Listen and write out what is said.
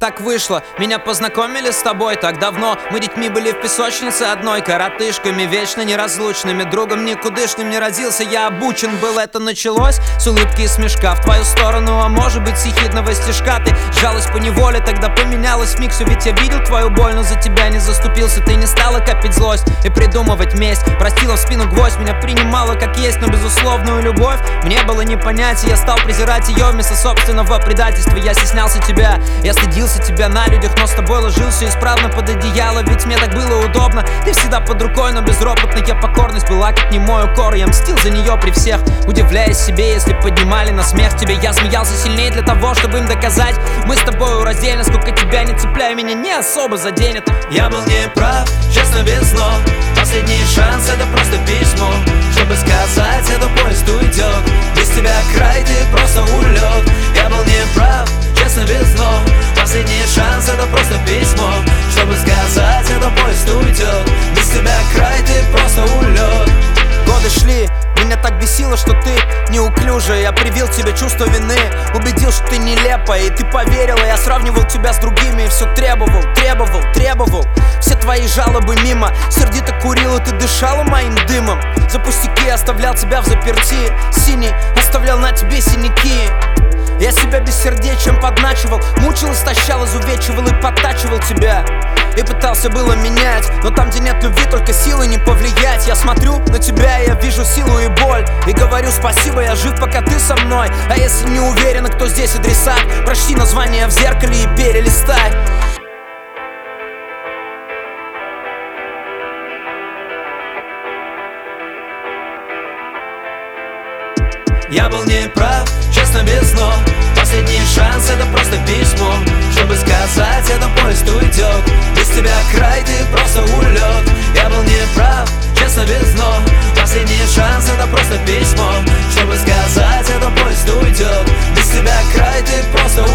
Так вышло, меня познакомили с тобой так давно. Мы детьми были в песочнице одной, коротышками, вечно неразлучными. Другом никудышным не родился, я обучен был. Это началось с улыбки и смешка в твою сторону, а может быть с ехидного стишка. Ты сжалась по неволе, тогда поменялась миг. Все, ведь я видел твою боль, но за тебя не заступился. Ты не стала копить злость и придумывать месть. Простила в спину гвоздь, меня принимала как есть, но безусловную любовь мне было не понять, и я стал презирать ее вместо собственного предательства. Я стеснялся тебя, я стыдился тебя на людях, но с тобой ложился исправно под одеяло, ведь мне так было удобно. Ты всегда под рукой, но безропотно. Я покорность была как немой укор. Я мстил за нее при всех, удивляясь себе, если поднимали на смех тебе. Я смеялся сильнее для того, чтобы им доказать: мы с тобой раздельно, сколько тебя не цепляй, меня не особо заденет. Я был неправ, честно, без дно. Последний шанс, это просто письмо, чтобы сказать, это поезд уйдет. Без тебя край, ты просто улет. Я был неправ, честно, без дно. Последний шанс, это просто письмо, чтобы сказать, это поезд уйдет. Без тебя край, ты просто улет. Годы шли, меня так бесило, что ты неуклюжая. Я привил тебе чувство вины, убедил, что ты нелепая, и ты поверила. Я сравнивал тебя с другими и все требовал. Все твои жалобы мимо, сердито курил, и ты дышала моим дымом. За пустяки оставлял тебя в заперти, синий оставлял на тебе синяки. Я себя бессердечием подначивал, мучил, истощал, изувечивал и подтачивал тебя. И пытался было менять, но там, где нет любви, только силы не повлиять. Я смотрю на тебя, и я вижу силу и боль, и говорю спасибо, я жив, пока ты со мной. А если не уверена, кто здесь адресат, прочти название в зеркале и перелистай. Я был неправ, честно, без дно. Последний шанс, это просто письмо, чтобы сказать, это поезд уйдет. Без тебя край, ты просто улет. Я был неправ, честно, без дно. Последний шанс, это просто письмо, чтобы сказать, это поезд уйдет. Без тебя край, ты просто улет.